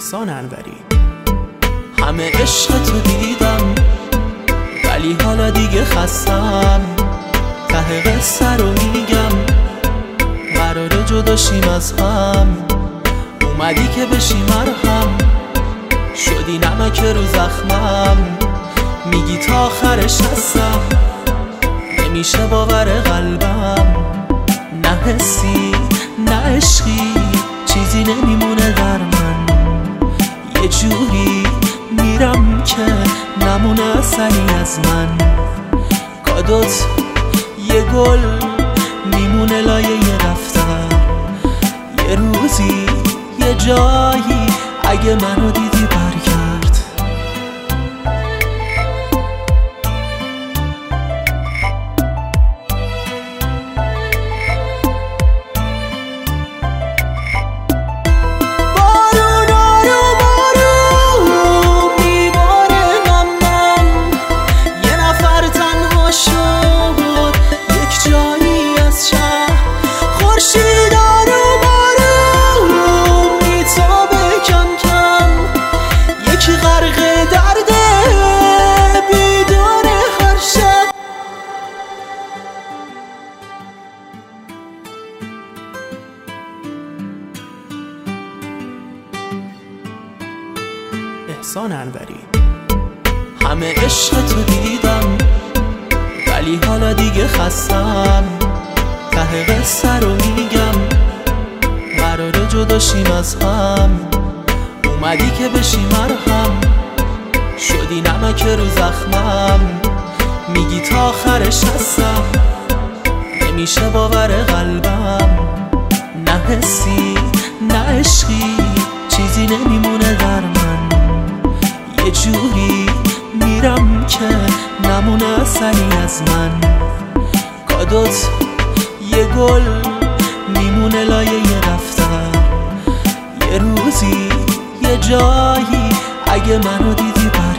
احسان انوری. همه عشق تو دیدم ولی حالا دیگه خستم، ته قصه رو میگم قراره جدا شیم از هم. اومدی که بشی مرهم، شدی نمک رو زخمم، میگی تا آخرش هستم، نمیشه باور قلبم. نه حسی نه عشقی چیزی نمیمونه در من، یه جوری میرم که نمونه اثری از من. کادوت یه گل میمونه لایه یه دفتر، یه روزی یه جایی اگه منو دیدی برگرد. احسان انوری. همه عشق تو دیدم ولی حالا دیگه خستم، ته قصه رو میگم قراره جدا شیم از هم. اومدی که بشی مرهم، شدی نمک رو زخمم، میگی تا آخرش هستم، نمیشه باور قلبم. نه حسی نه عشقی چیزی نمیمونه در من، یه جوری میرم که نمونه اثری از من. کادوت یه گل میمونه لایه یه دفتر، یه روزی یه جایی اگه منو دیدی